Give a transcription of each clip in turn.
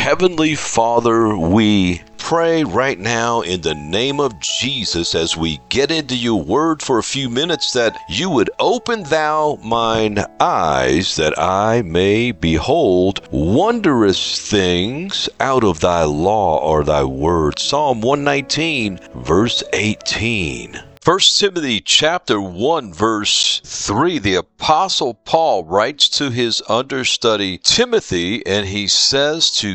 Heavenly Father, we pray right now in the name of Jesus as we get into your word for a few minutes that you would open thou mine eyes that I may behold wondrous things out of thy law or thy word. Psalm 119, verse 18. 1 Timothy chapter 1 verse 3, the Apostle Paul writes to his understudy Timothy, and he says to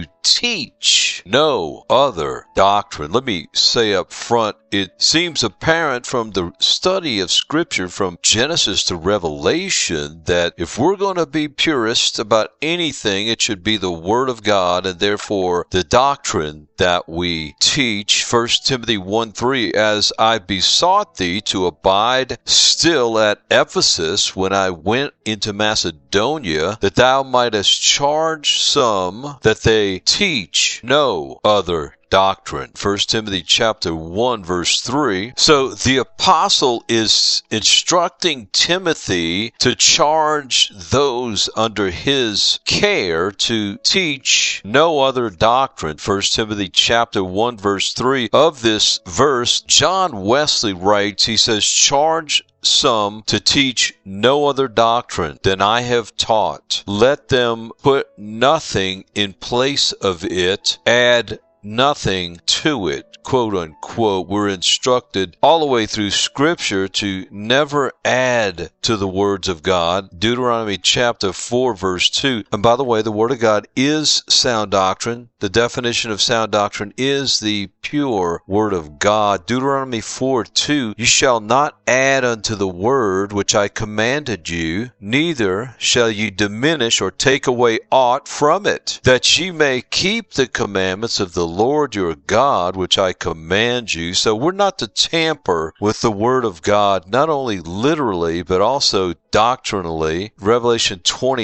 teach no other doctrine. Let me say up front, it seems apparent from the study of Scripture from Genesis to Revelation that if we're going to be purists about anything, it should be the Word of God, and therefore the doctrine that we teach. 1 Timothy 1:3, as I besought thee to abide still at Ephesus when I went into Macedonia, that thou mightest charge some that they teach no other doctrine. 1 Timothy chapter 1 verse 3. So the apostle is instructing Timothy to charge those under his care to teach no other doctrine. 1 Timothy chapter 1 verse 3. Of this verse, John Wesley writes, he says, charge some to teach no other doctrine than I have taught. Let them put nothing in place of it, add nothing to it, quote unquote. We're instructed all the way through Scripture to never add to the words of God. Deuteronomy chapter 4 verse 2. And by the way, the Word of God is sound doctrine. The definition of sound doctrine is the pure Word of God. Deuteronomy 4:2, you shall not add unto the word which I commanded you, neither shall you diminish or take away aught from it, that ye may keep the commandments of the Lord your God, which I command you. So we're not to tamper with the Word of God, not only literally, but also doctrinally. Revelation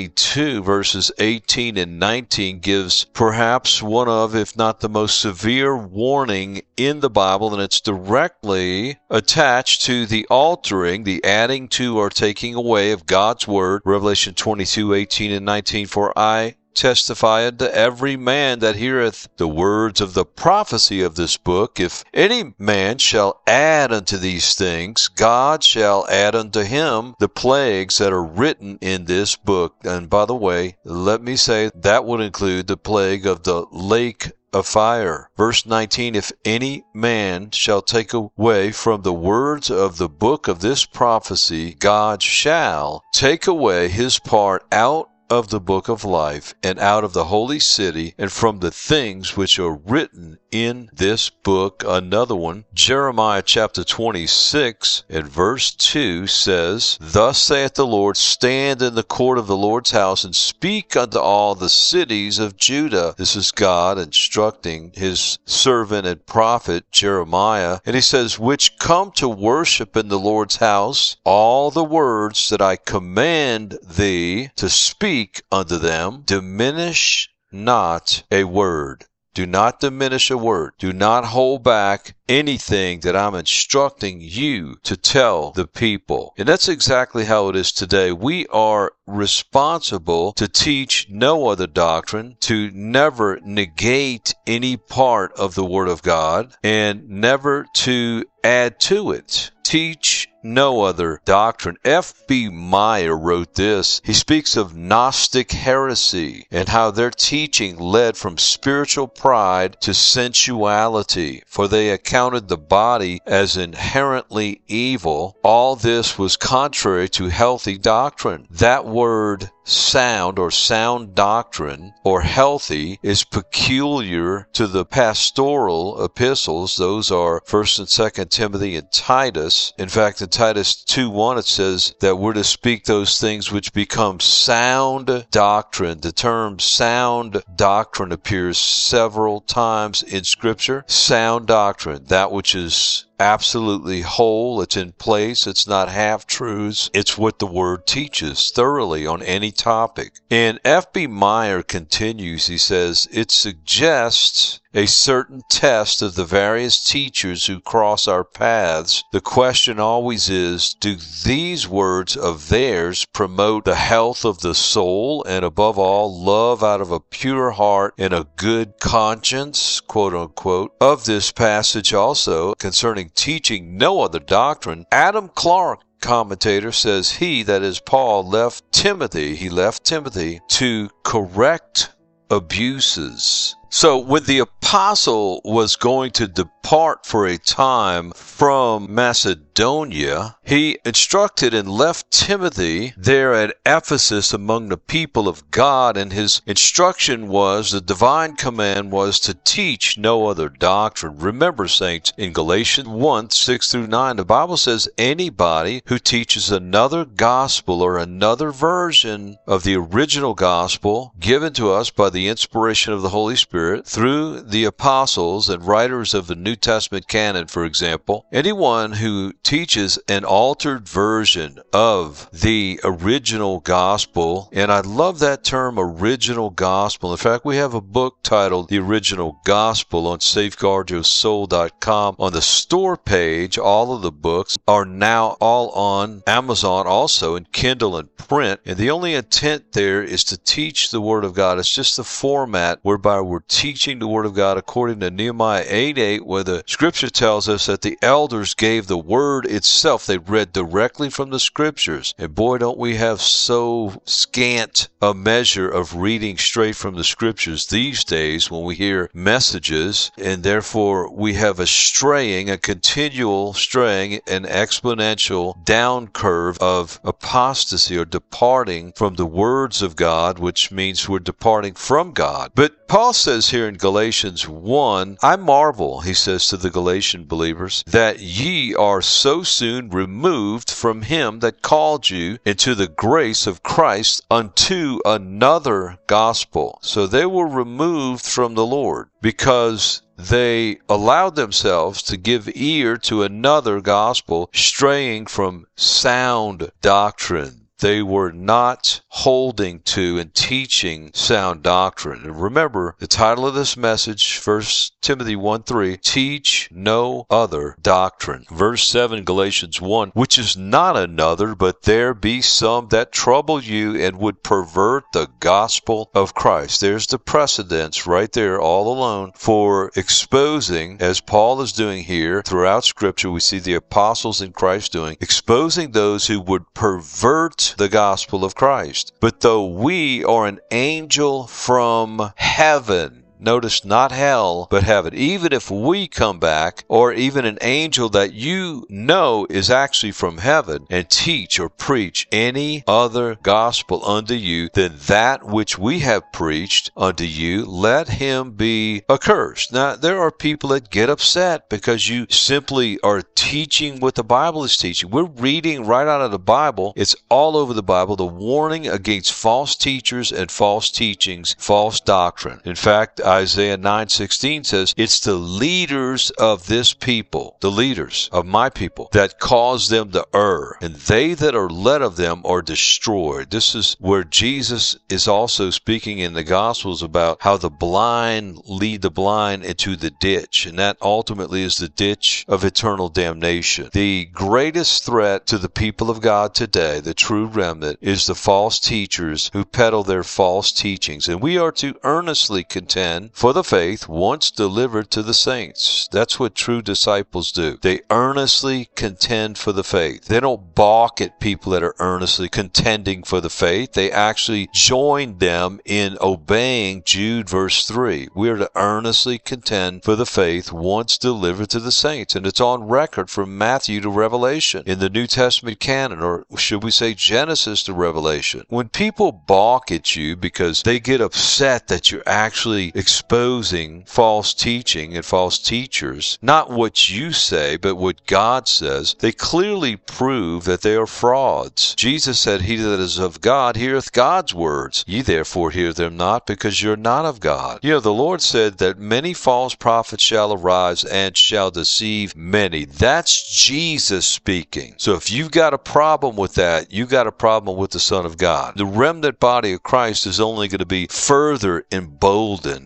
22 verses 18 and 19 gives perhaps one of, if not the most severe warning in the Bible, and it's directly attached to the altering, the adding to or taking away of God's Word. Revelation 22, 18 and 19, for I testify unto every man that heareth the words of the prophecy of this book, if any man shall add unto these things, God shall add unto him the plagues that are written in this book. And by the way, let me say that would include the plague of the lake of fire. Verse 19, if any man shall take away from the words of the book of this prophecy, God shall take away his part out of the book of life, and out of the holy city, and from the things which are written in this book. Another one, Jeremiah chapter 26 and verse 2 says, thus saith the Lord, stand in the court of the Lord's house, and speak unto all the cities of Judah. This is God instructing his servant and prophet Jeremiah, and he says, which come to worship in the Lord's house, all the words that I command thee to speak unto them, diminish not a word. Do not diminish a word. Do not hold back anything that I'm instructing you to tell the people. And that's exactly how it is today. We are responsible to teach no other doctrine, to never negate any part of the Word of God, and never to add to it. Teach no other doctrine. F.B. Meyer wrote this. He speaks of Gnostic heresy and how their teaching led from spiritual pride to sensuality, for they accounted the body as inherently evil. All this was contrary to healthy doctrine. That word sound or sound doctrine or healthy is peculiar to the pastoral epistles. Those are 1st and 2nd Timothy and Titus. In fact, in Titus 2:1 it says that we're to speak those things which become sound doctrine. The term sound doctrine appears several times in Scripture. Sound doctrine, that which is absolutely whole, it's in place, it's not half-truths, it's what the Word teaches thoroughly on any topic. And F.B. Meyer continues, he says, it suggests a certain test of the various teachers who cross our paths, the question always is, do these words of theirs promote the health of the soul and above all love out of a pure heart and a good conscience, quote unquote? Of this passage also concerning teaching no other doctrine, Adam Clarke, commentator, says he, that is Paul, left Timothy to correct abuses. So when the apostle was going to depart for a time from Macedonia, he instructed and left Timothy there at Ephesus among the people of God, and his instruction was, the divine command was to teach no other doctrine. Remember, saints, in Galatians 1, 6 through 9, the Bible says anybody who teaches another gospel or another version of the original gospel given to us by the inspiration of the Holy Spirit through the apostles and writers of the New Testament canon, for example, anyone who teaches an altered version of the original gospel, and I love that term, original gospel. In fact, we have a book titled The Original Gospel on safeguardyoursoul.com. On the store page, all of the books are now all on Amazon also in Kindle and print, and the only intent there is to teach the Word of God. It's just the format whereby we're teaching the Word of God according to Nehemiah 8:8, where the Scripture tells us that the elders gave the Word itself. They read directly from the Scriptures. And boy, don't we have so scant a measure of reading straight from the Scriptures these days when we hear messages, and therefore we have a continual straying, an exponential down curve of apostasy or departing from the words of God, which means we're departing from God. But Paul says here in Galatians 1, I marvel, he says to the Galatian believers, that ye are so soon removed from him that called you into the grace of Christ unto another gospel. So they were removed from the Lord because they allowed themselves to give ear to another gospel, straying from sound doctrine. They were not holding to and teaching sound doctrine. And remember, the title of this message, 1 Timothy 1:3, teach no other doctrine. Verse 7, Galatians 1, which is not another, but there be some that trouble you and would pervert the gospel of Christ. There's the precedence right there all alone for exposing, as Paul is doing here throughout Scripture, we see the apostles in Christ doing, exposing those who would pervert the gospel of Christ. But though we are an angel from heaven, notice not hell, but heaven. Even if we come back, or even an angel that you know is actually from heaven, and teach or preach any other gospel unto you than that which we have preached unto you, let him be accursed. Now, there are people that get upset because you simply are teaching what the Bible is teaching. We're reading right out of the Bible. It's all over the Bible, the warning against false teachers and false teachings, false doctrine. In fact, Isaiah 9:16 says, it's the leaders of this people, the leaders of my people, that cause them to err, and they that are led of them are destroyed. This is where Jesus is also speaking in the Gospels about how the blind lead the blind into the ditch, and that ultimately is the ditch of eternal damnation. The greatest threat to the people of God today, the true remnant, is the false teachers who peddle their false teachings, and we are to earnestly contend for the faith once delivered to the saints. That's what true disciples do. They earnestly contend for the faith. They don't balk at people that are earnestly contending for the faith. They actually join them in obeying Jude verse 3. We are to earnestly contend for the faith once delivered to the saints. And it's on record from Matthew to Revelation in the New Testament canon, or should we say Genesis to Revelation. When people balk at you because they get upset that you're actually exposing false teaching and false teachers, not what you say, but what God says, they clearly prove that they are frauds. Jesus said, he that is of God heareth God's words. Ye therefore hear them not, because you're not of God. You know, the Lord said that many false prophets shall arise and shall deceive many. That's Jesus speaking. So if you've got a problem with that, you've got a problem with the Son of God. The remnant body of Christ is only going to be further emboldened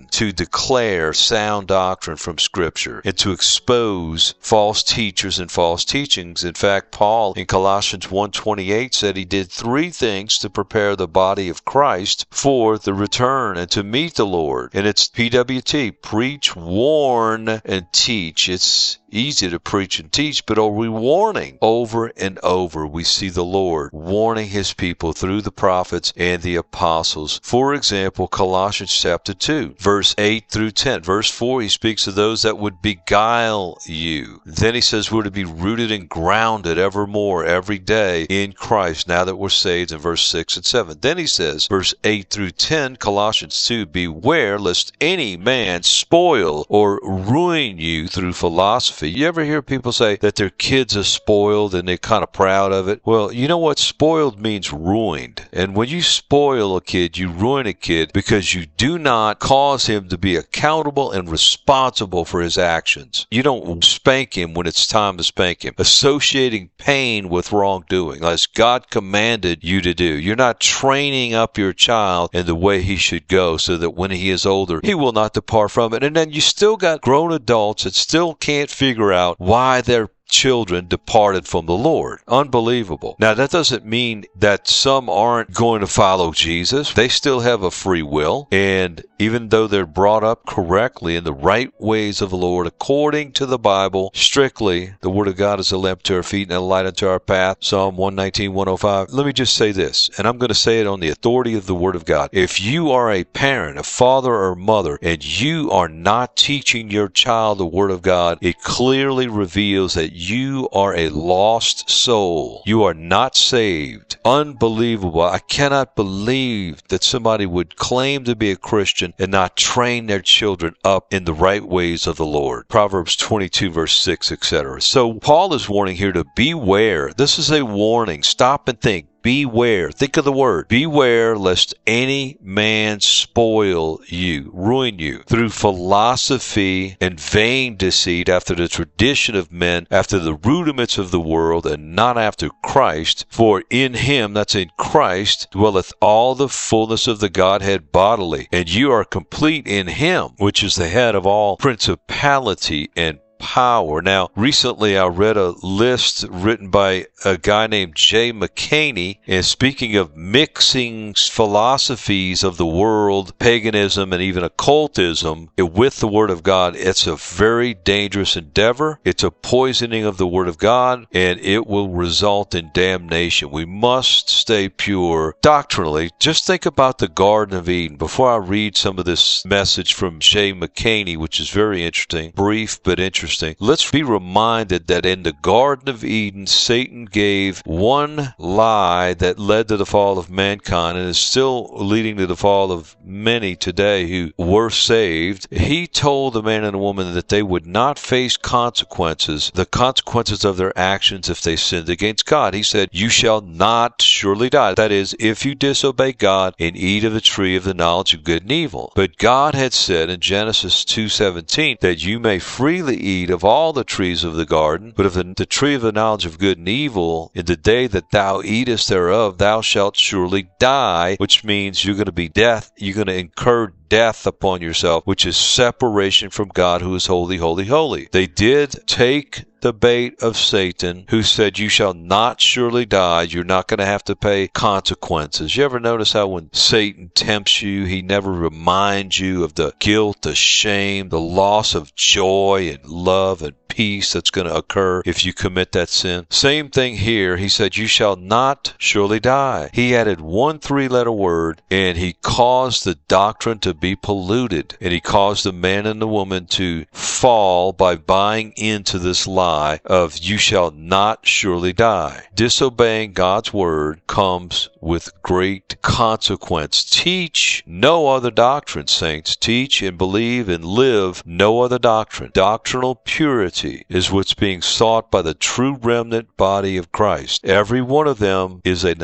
one to declare sound doctrine from Scripture and to expose false teachers and false teachings. In fact, Paul in Colossians 1:28 said he did three things to prepare the body of Christ for the return and to meet the Lord. And it's PWT, preach, warn, and teach. It's easy to preach and teach, but are we warning? Over and over, we see the Lord warning his people through the prophets and the apostles. For example, Colossians chapter 2, verse 8 through 10. Verse 4, he speaks of those that would beguile you. Then he says we're to be rooted and grounded evermore, every day in Christ, now that we're saved, in verse 6 and 7. Then he says, verse 8 through 10, Colossians 2, beware lest any man spoil or ruin you through philosophy. You ever hear people say that their kids are spoiled and they're kind of proud of it? Well, you know what? Spoiled means ruined. And when you spoil a kid, you ruin a kid because you do not cause him to be accountable and responsible for his actions. You don't spank him when it's time to spank him, associating pain with wrongdoing, as God commanded you to do. You're not training up your child in the way he should go so that when he is older, he will not depart from it. And then you still got grown adults that still can't figure out why their children departed from the Lord. Unbelievable. Now, that doesn't mean that some aren't going to follow Jesus. They still have a free will, and even though they're brought up correctly in the right ways of the Lord, according to the Bible, strictly, the Word of God is a lamp to our feet and a light unto our path. Psalm 119, 105. Let me just say this, and I'm going to say it on the authority of the Word of God. If you are a parent, a father or mother, and you are not teaching your child the Word of God, it clearly reveals that you are a lost soul. You are not saved. Unbelievable. I cannot believe that somebody would claim to be a Christian and not train their children up in the right ways of the Lord. Proverbs 22, verse 6, etc. So Paul is warning here to beware. This is a warning. Stop and think. Beware. Think of the word. Beware lest any man spoil you, ruin you, through philosophy and vain deceit, after the tradition of men, after the rudiments of the world, and not after Christ. For in him, that's in Christ, dwelleth all the fullness of the Godhead bodily. And you are complete in him, which is the head of all principality and power. Now, recently I read a list written by a guy named Jay McCaney, and speaking of mixing philosophies of the world, paganism, and even occultism with the Word of God, it's a very dangerous endeavor. It's a poisoning of the Word of God, and it will result in damnation. We must stay pure doctrinally. Just think about the Garden of Eden. Before I read some of this message from Jay McCaney, which is very interesting, brief but interesting, let's be reminded that in the Garden of Eden, Satan gave one lie that led to the fall of mankind and is still leading to the fall of many today who were saved. He told the man and the woman that they would not face consequences, the consequences of their actions if they sinned against God. He said, you shall not surely die. That is, if you disobey God and eat of the tree of the knowledge of good and evil. But God had said in Genesis 2:17 that you may freely eat of all the trees of the garden, but of the tree of the knowledge of good and evil, in the day that thou eatest thereof, thou shalt surely die, which means you're going to be death. You're going to incur death upon yourself, which is separation from God, who is holy, holy, holy. They did take the bait of Satan, who said, you shall not surely die. You're not going to have to pay consequences. You ever notice how when Satan tempts you, he never reminds you of the guilt, the shame, the loss of joy and love and peace that's going to occur if you commit that sin? Same thing here. He said, you shall not surely die. He added one three-letter word, and he caused the doctrine to be polluted, and he caused the man and the woman to fall by buying into this lie of you shall not surely die. Disobeying God's word comes with great consequence. Teach no other doctrine, saints. Teach and believe and live no other doctrine. Doctrinal purity is what's being sought by the true remnant body of Christ. Every one of them is a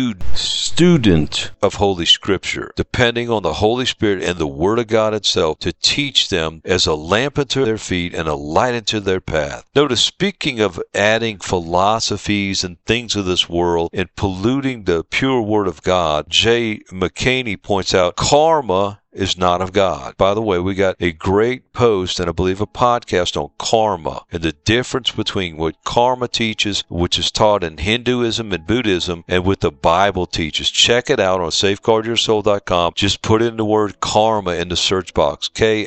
student of Holy Scripture, depending on the Holy Spirit and the Word of God itself to teach them as a lamp unto their feet and a light unto their path. Notice, speaking of adding philosophies and things of this world and polluting the pure Word of God, Jay McCaney points out karma is not of God. By the way, we got a great post and I believe a podcast on karma and the difference between what karma teaches, which is taught in Hinduism and Buddhism, and what the Bible teaches. Check it out on safeguardyoursoul.com. Just put in the word karma in the search box.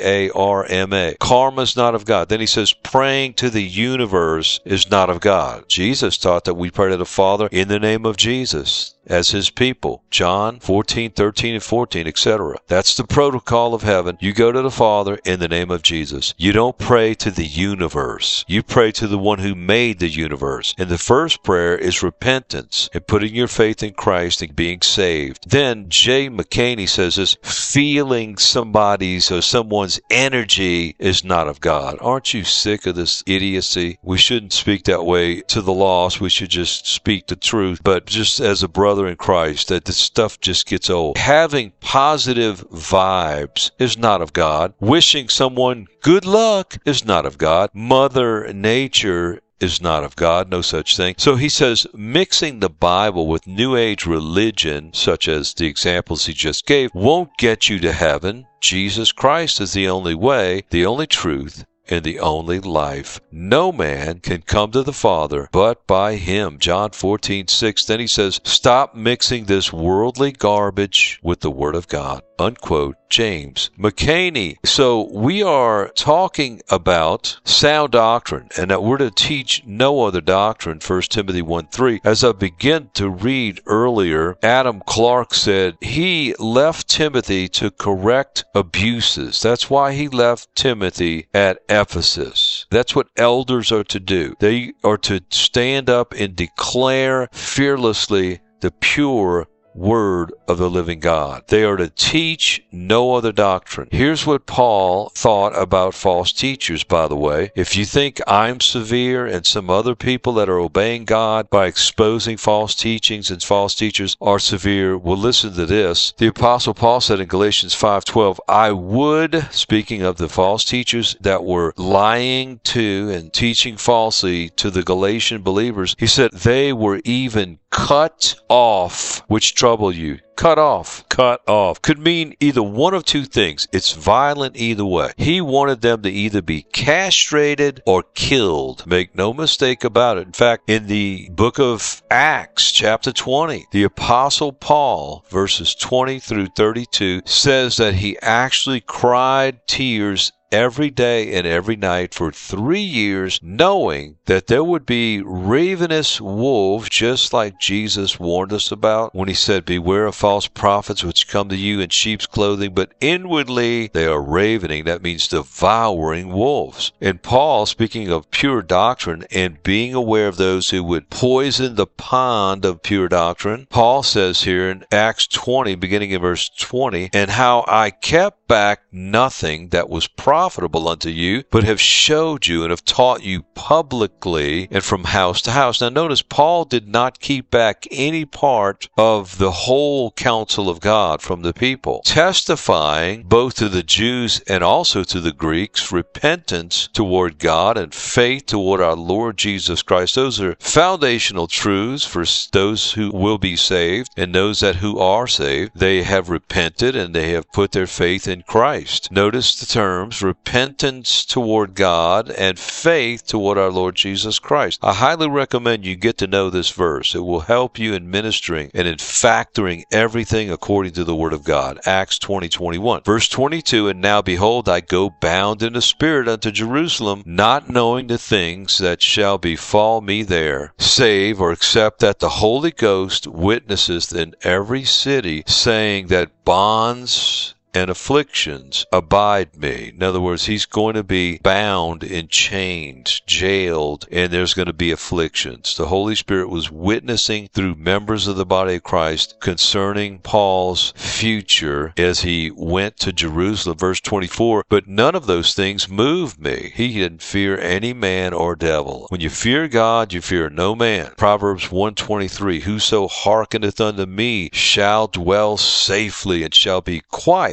Karma. Karma is not of God. Then he says praying to the universe is not of God. Jesus taught that we pray to the Father in the name of Jesus as his people. John 14, 13, and 14, etc. That's the protocol of heaven. You go to the Father in the name of Jesus. You don't pray to the universe. You pray to the one who made the universe. And the first prayer is repentance and putting your faith in Christ and being saved. Then Jay McCaney says this, feeling somebody's or someone's energy is not of God. Aren't you sick of this idiocy? We shouldn't speak that way to the lost. We should just speak the truth. But just as a brother in Christ, that this stuff just gets old. Having positive vibes is not of God. Wishing someone good luck is not of God. Mother Nature is not of God, no such thing. So he says mixing the Bible with New Age religion, such as the examples he just gave, won't get you to heaven. Jesus Christ is the only way, the only truth, and the only life. No man can come to the Father but by him. John 14:6. Then he says, stop mixing this worldly garbage with the Word of God. Unquote. James McCaney. So we are talking about sound doctrine and that we're to teach no other doctrine, 1 Timothy 1:3. As I begin to read earlier, Adam Clark said he left Timothy to correct abuses. That's why he left Timothy at Ephesus. That's what elders are to do. They are to stand up and declare fearlessly the pure Word of the living God. They are to teach no other doctrine. Here's what Paul thought about false teachers, by the way. If you think I'm severe and some other people that are obeying God by exposing false teachings and false teachers are severe, well, listen to this. The Apostle Paul said in Galatians 5:12, I would, speaking of the false teachers that were lying to and teaching falsely to the Galatian believers, he said they were even cut off, which trouble you. Cut off. Cut off. Could mean either one of two things. It's violent either way. He wanted them to either be castrated or killed. Make no mistake about it. In fact, in the book of Acts, chapter 20, the Apostle Paul, verses 20 through 32, says that he actually cried tears every day and every night for 3 years, knowing that there would be ravenous wolves, just like Jesus warned us about when he said, beware of false prophets which come to you in sheep's clothing, but inwardly they are ravening. That means devouring wolves. And Paul, speaking of pure doctrine and being aware of those who would poison the pond of pure doctrine, Paul says here in Acts 20, beginning in verse 20, and how I kept back nothing that was profitable unto you, but have showed you and have taught you publicly and from house to house. Now notice, Paul did not keep back any part of the whole counsel of God from the people, testifying both to the Jews and also to the Greeks, repentance toward God and faith toward our Lord Jesus Christ. Those are foundational truths for those who will be saved and those that who are saved. They have repented and they have put their faith in Christ. Notice the terms repentance toward God and faith toward our Lord Jesus Christ. I highly recommend you get to know this verse. It will help you in ministering and in factoring everything according to the Word of God. Acts 20:21. Verse 22, and now behold, I go bound in the Spirit unto Jerusalem, not knowing the things that shall befall me there, save or except that the Holy Ghost witnesseth in every city, saying that bonds and afflictions abide me. In other words, he's going to be bound in chains, jailed, and there's going to be afflictions. The Holy Spirit was witnessing through members of the body of Christ concerning Paul's future as he went to Jerusalem. Verse 24, but none of those things moved me. He didn't fear any man or devil. When you fear God, you fear no man. Proverbs 1:23, whoso hearkeneth unto me shall dwell safely and shall be quiet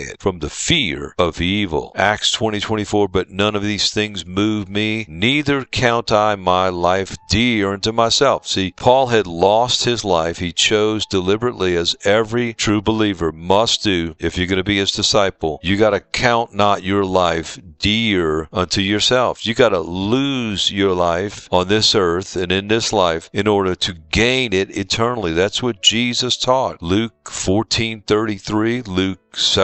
quiet from the fear of evil. Acts 20:24, but none of these things move me, neither count I my life dear unto myself. See, Paul had lost his life. He chose deliberately, as every true believer must do. If you're going to be his disciple, you got to count not your life dear unto yourself. You got to lose your life on this earth and in this life in order to gain it eternally. That's what Jesus taught. Luke 14:33, Luke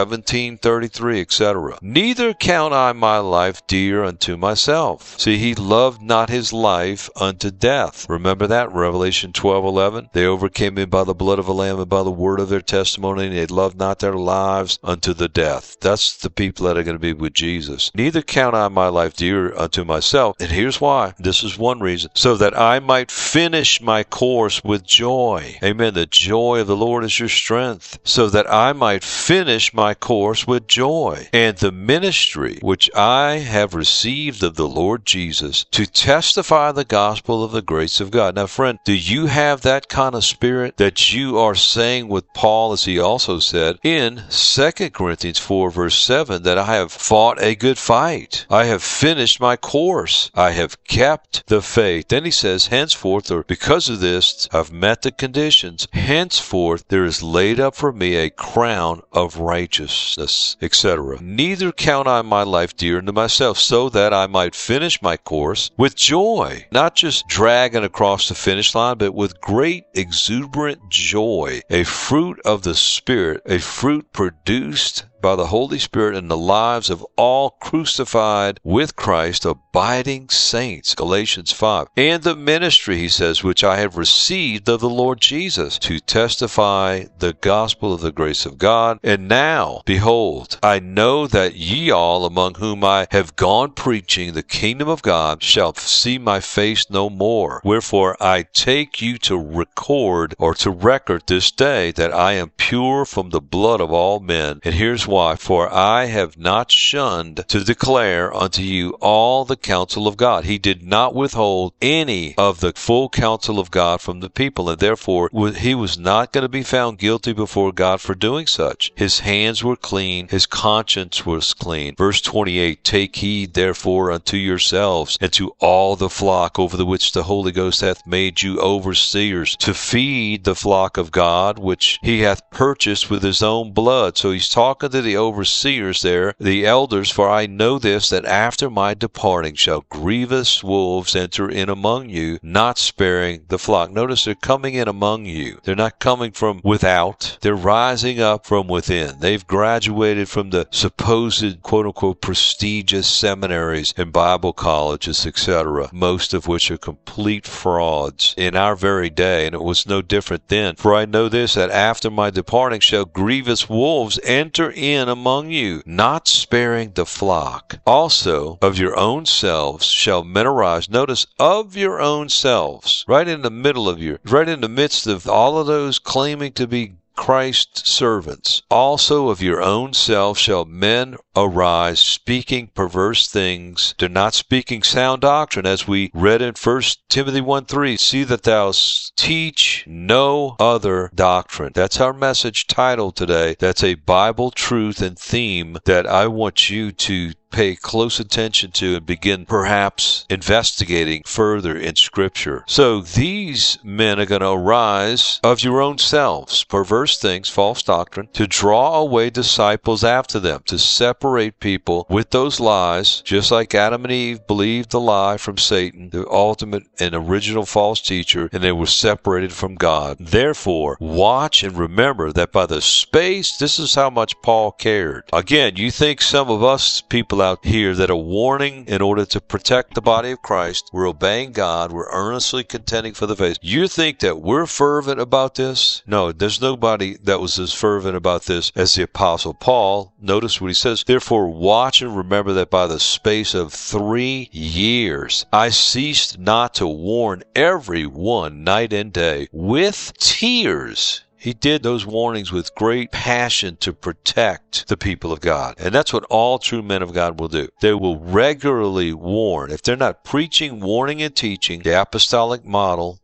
17:33, etc. Neither count I my life dear unto myself. See, he loved not his life unto death. Remember that? Revelation 12:11. They overcame him by the blood of the Lamb and by the word of their testimony, and they loved not their lives unto the death. That's the people that are going to be with Jesus. Neither count I my life dear unto myself. And here's why. This is one reason. So that I might finish my course with joy. Amen. The joy of the Lord is your strength. So that I might finish my course with joy, and the ministry which I have received of the Lord Jesus, to testify the gospel of the grace of God. Now, friend, do you have that kind of spirit that you are saying with Paul, as he also said in 2 Corinthians 4 verse 7, that I have fought a good fight, I have finished my course, I have kept the faith. Then he says, henceforth, or because of this, I've met the conditions, henceforth there is laid up for me a crown of righteousness, etc. Neither count I my life dear unto myself, so that I might finish my course with joy. Not just dragging across the finish line, but with great exuberant joy. A fruit of the Spirit, a fruit produced by the Holy Spirit in the lives of all crucified with Christ, abiding saints. Galatians 5. And the ministry, he says, which I have received of the Lord Jesus, to testify the gospel of the grace of God. And now, behold, I know that ye all, among whom I have gone preaching the kingdom of God, shall see my face no more. Wherefore I take you to record, or to record this day, that I am pure from the blood of all men. And here's why. For I have not shunned to declare unto you all the counsel of God. He did not withhold any of the full counsel of God from the people, and therefore he was not going to be found guilty before God for doing such. His hands were clean, his conscience was clean. Verse 28, take heed therefore unto yourselves and to all the flock over the which the Holy Ghost hath made you overseers, to feed the flock of God which he hath purchased with his own blood. So he's talking to the overseers there, the elders. For I know this, that after my departing shall grievous wolves enter in among you, not sparing the flock. Notice they're coming in among you. They're not coming from without. They're rising up from within. They've graduated from the supposed quote-unquote prestigious seminaries and Bible colleges, etc., most of which are complete frauds in our very day, and it was no different then. For I know this, that after my departing shall grievous wolves enter in among you, not sparing the flock. Also of your own selves shall men arise. Notice, of your own selves, right in the middle of right in the midst of all of those claiming to be Christ's servants. Also of your own self shall men arise, speaking perverse things. They're not speaking sound doctrine, as we read in 1 Timothy 1:3. See that thou teach no other doctrine. That's our message title today. That's a Bible truth and theme that I want you to pay close attention to and begin perhaps investigating further in Scripture. So these men are going to arise of your own selves, perverse things, false doctrine, to draw away disciples after them, to separate people with those lies, just like Adam and Eve believed the lie from Satan, the ultimate and original false teacher, and they were separated from God. Therefore, watch and remember that by the space, this is how much Paul cared. Again, you think some of us people out here that are warning in order to protect the body of Christ, we're obeying God, we're earnestly contending for the faith. You think that we're fervent about this? No, there's nobody that was as fervent about this as the Apostle Paul. Notice what he says, therefore watch and remember that by the space of 3 years I ceased not to warn every one night and day with tears. He did those warnings with great passion to protect the people of God. And that's what all true men of God will do. They will regularly warn. If they're not preaching, warning, and teaching, the apostolic model,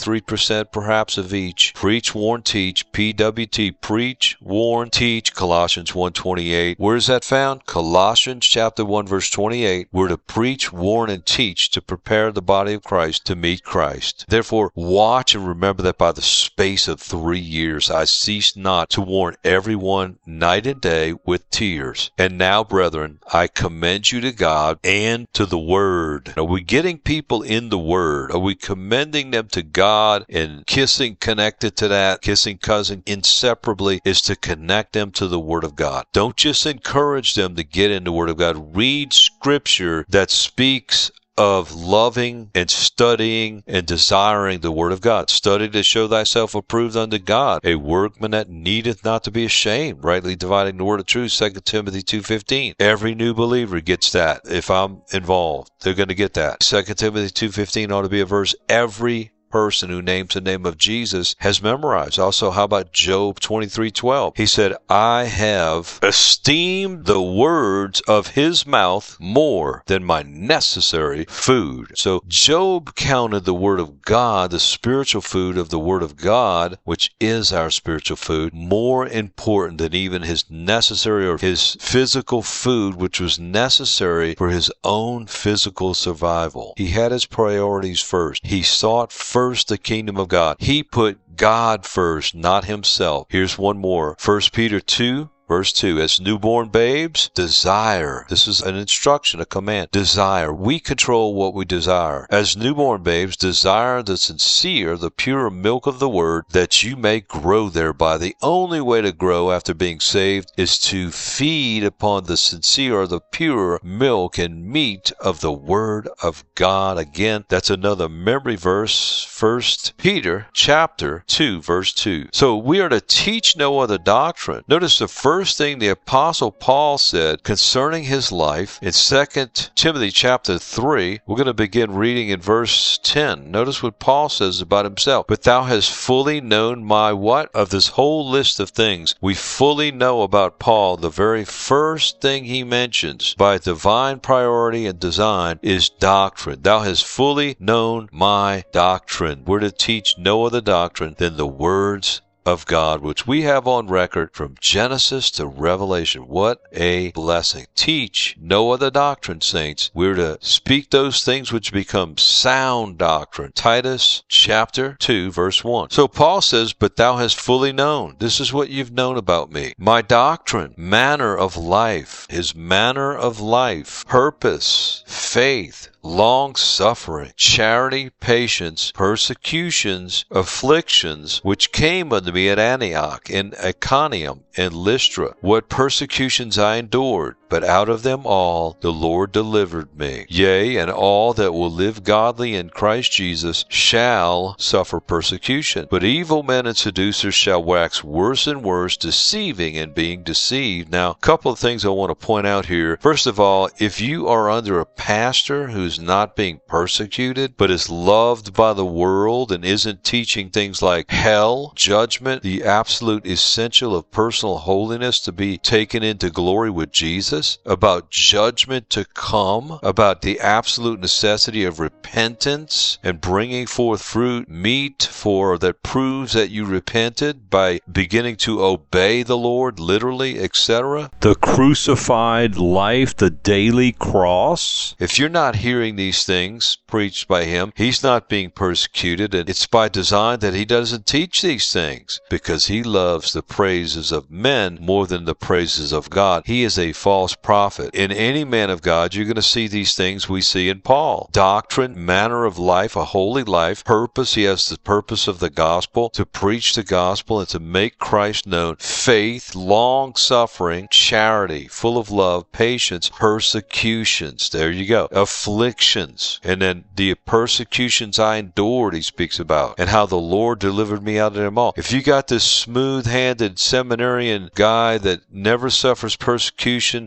33% perhaps of each, preach, warn, teach, PWT, preach, warn, teach, Colossians 1:28. Where is that found? Colossians chapter 1 verse 28. We're to preach, warn, and teach to prepare the body of Christ to meet Christ. Therefore, watch and remember that by the space of 3 years I ceased not to warn everyone night and day with tears. And now, brethren, I commend you to God and to the Word. Are we getting people in the Word? Are we commending them to God and kissing connected to that? Kissing cousin inseparably is to connect them to the Word of God. Don't just encourage them to get in the Word of God. Read Scripture that speaks of loving and studying and desiring the Word of God. Study to show thyself approved unto God, a workman that needeth not to be ashamed, rightly dividing the word of truth, 2 Timothy 2:15. Every new believer gets that. If I'm involved, they're going to get that. 2 Timothy 2:15 ought to be a verse every person who names the name of Jesus has memorized. Also, how about Job 23:12? He said, I have esteemed the words of his mouth more than my necessary food. So Job counted the word of God, the spiritual food of the word of God, which is our spiritual food, more important than even his necessary or his physical food, which was necessary for his own physical survival. He had his priorities first. He sought first the kingdom of God. He put God first, not himself. Here's one more. 1 Peter 2. Verse 2, as newborn babes, desire. This is an instruction, a command. Desire. We control what we desire. As newborn babes, desire the sincere, the pure milk of the word, that you may grow thereby. The only way to grow after being saved is to feed upon the sincere or the pure milk and meat of the word of God. Again, that's another memory verse. 1 Peter chapter 2, verse 2. So we are to teach no other doctrine. Notice the first thing the Apostle Paul said concerning his life in 2 Timothy chapter 3, we're going to begin reading in verse 10. Notice what Paul says about himself. But thou hast fully known my what? Of this whole list of things, we fully know about Paul. The very first thing he mentions by divine priority and design is doctrine. Thou hast fully known my doctrine. We're to teach no other doctrine than the words of God, which we have on record from Genesis to Revelation. What a blessing. Teach no other doctrine, saints. We're to speak those things which become sound doctrine. Titus chapter 2, verse 1. So Paul says, but thou hast fully known. This is what you've known about me. My doctrine, manner of life, his manner of life, purpose, faith, long-suffering, charity, patience, persecutions, afflictions, which came unto me at Antioch, in Iconium, and Lystra. What persecutions I endured, but out of them all the Lord delivered me. Yea, and all that will live godly in Christ Jesus shall suffer persecution. But evil men and seducers shall wax worse and worse, deceiving and being deceived. Now, a couple of things I want to point out here. First of all, if you are under a pastor who's not being persecuted, but is loved by the world and isn't teaching things like hell, judgment, the absolute essential of personal holiness to be taken into glory with Jesus, about judgment to come, about the absolute necessity of repentance and bringing forth fruit, meat for that proves that you repented by beginning to obey the Lord, literally, etc. The crucified life, the daily cross. If you're not hearing these things preached by him, he's not being persecuted, and it's by design that he doesn't teach these things, because he loves the praises of men more than the praises of God. He is a false prophet. In any man of God, you're going to see these things we see in Paul. Doctrine, manner of life, a holy life, purpose. He has the purpose of the gospel, to preach the gospel and to make Christ known. Faith, long-suffering, charity, full of love, patience, persecutions. There you go. Afflictions. And then the persecutions I endured, he speaks about, and how the Lord delivered me out of them all. If you got this smooth-handed seminarian guy that never suffers persecution,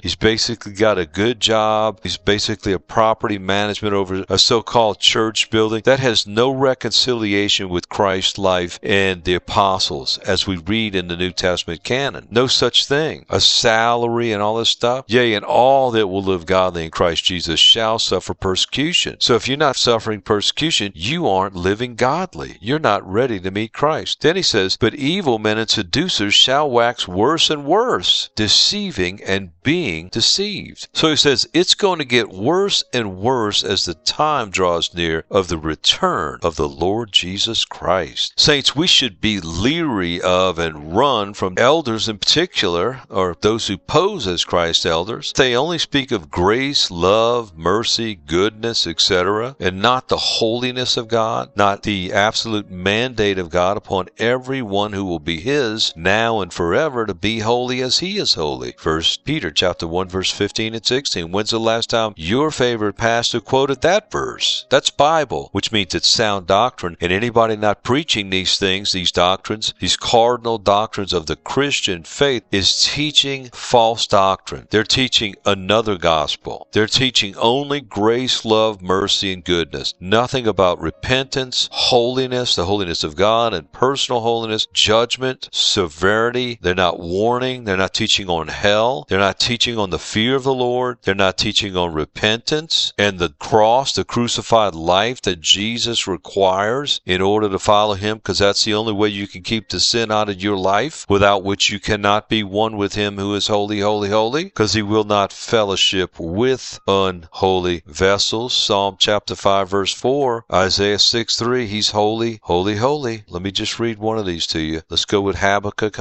He's basically got a good job. He's basically a property management over a so-called church building. That has no reconciliation with Christ's life and the apostles, as we read in the New Testament canon. No such thing. A salary and all this stuff. Yea, and all that will live godly in Christ Jesus shall suffer persecution. So if you're not suffering persecution, you aren't living godly. You're not ready to meet Christ. Then he says, but evil men and seducers shall wax worse and worse, deceiving and being deceived. So he says it's going to get worse and worse as the time draws near of the return of the Lord Jesus Christ. Saints, we should be leery of and run from elders in particular, or those who pose as Christ's elders. They only speak of grace, love, mercy, goodness, etc., and not the holiness of God, not the absolute mandate of God upon everyone who will be his now and forever to be holy as he is holy. 1 Peter chapter 1 verse 15 and 16. When's the last time your favorite pastor quoted that verse? That's Bible, which means it's sound doctrine, and anybody not preaching these things, these doctrines, these cardinal doctrines of the Christian faith is teaching false doctrine. They're teaching another gospel. They're teaching only grace, love, mercy, and goodness. Nothing about repentance, holiness, the holiness of God, and personal holiness, judgment, severity. They're not warning. They're not teaching on hell. They're not teaching on the fear of the Lord. They're not teaching on repentance and the cross, the crucified life that Jesus requires in order to follow him, because that's the only way you can keep the sin out of your life, without which you cannot be one with him who is holy, holy, holy, because he will not fellowship with unholy vessels. Psalm chapter 5 verse 4, Isaiah 6:3, he's holy, holy, holy. Let me just read one of these to you. Let's go with Habakkuk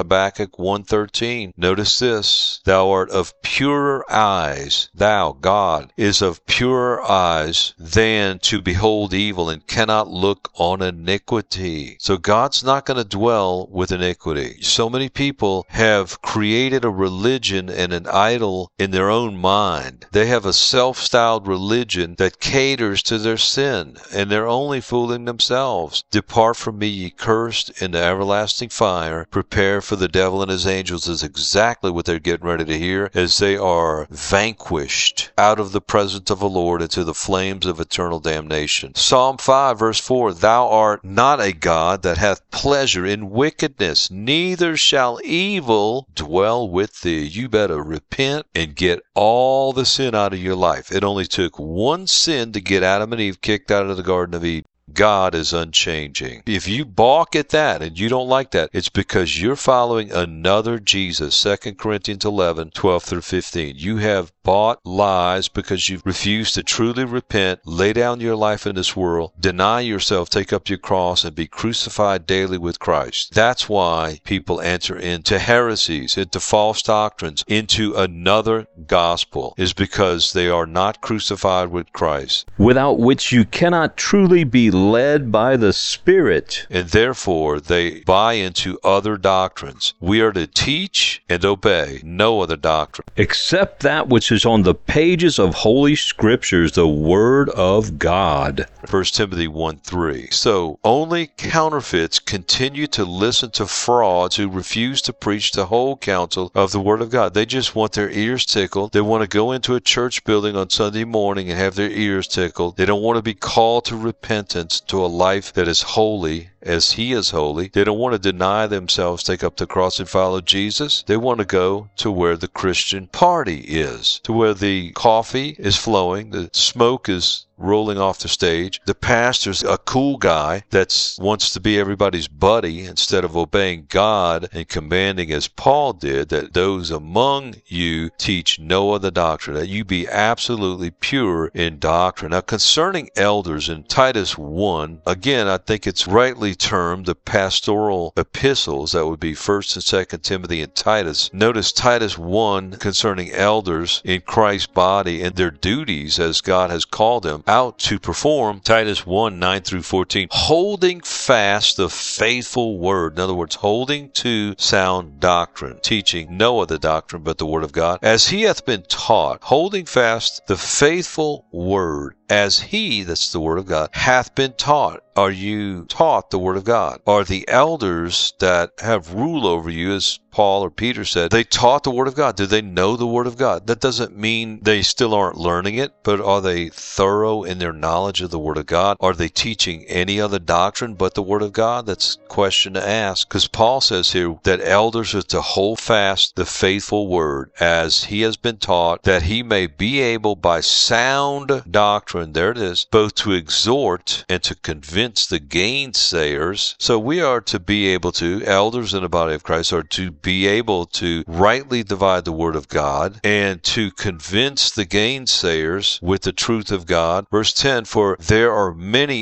1:13. Notice this, thou art of purer eyes, thou, God, is of purer eyes than to behold evil, and cannot look on iniquity. So God's not going to dwell with iniquity. So many people have created a religion and an idol in their own mind. They have a self-styled religion that caters to their sin, and they're only fooling themselves. Depart from me, ye cursed, into everlasting fire. Prepare for the devil and his angels is exactly what they're getting ready to hear, as they are vanquished out of the presence of the Lord into the flames of eternal damnation. Psalm 5 verse 4, thou art not a God that hath pleasure in wickedness, neither shall evil dwell with thee. You better repent and get all the sin out of your life. It only took one sin to get Adam and Eve kicked out of the Garden of Eden. God is unchanging. If you balk at that and you don't like that, it's because you're following another Jesus. 2 Corinthians 11:12-15. You have bought lies because you've refused to truly repent, lay down your life in this world, deny yourself, take up your cross, and be crucified daily with Christ. That's why people enter into heresies, into false doctrines, into another gospel, is because they are not crucified with Christ, without which you cannot truly be led by the Spirit. And therefore they buy into other doctrines. We are to teach and obey no other doctrine, except that which is on the pages of Holy Scriptures, the Word of God. 1 Timothy 1:3. So only counterfeits continue to listen to frauds who refuse to preach the whole counsel of the Word of God. They just want their ears tickled. They want to go into a church building on Sunday morning and have their ears tickled. They don't want to be called to repentance, to a life that is holy as he is holy. They don't want to deny themselves, take up the cross and follow Jesus. They want to go to where the Christian party is, to where the coffee is flowing, the smoke is rolling off the stage. The pastor's a cool guy that wants to be everybody's buddy instead of obeying God and commanding, as Paul did, that those among you teach no other doctrine, that you be absolutely pure in doctrine. Now, concerning elders in Titus 1, again, I think it's rightly termed the pastoral epistles. That would be 1st and 2nd Timothy and Titus. Notice Titus 1 concerning elders in Christ's body and their duties as God has called them out to perform. Titus 1:9-14, holding fast the faithful word. In other words, holding to sound doctrine, teaching no other doctrine but the word of God, as he hath been taught, holding fast the faithful word, as he, that's the word of God, hath been taught. Are you taught the word of God? Are the elders that have rule over you, as Paul or Peter said, they taught the Word of God. Did they know the Word of God? That doesn't mean they still aren't learning it, but are they thorough in their knowledge of the Word of God? Are they teaching any other doctrine but the Word of God? That's a question to ask, because Paul says here that elders are to hold fast the faithful Word as he has been taught, that he may be able by sound doctrine, there it is, both to exhort and to convince the gainsayers. So we are to be able to, elders in the body of Christ are to be able to rightly divide the Word of God and to convince the gainsayers with the truth of God. Verse 10, for there are many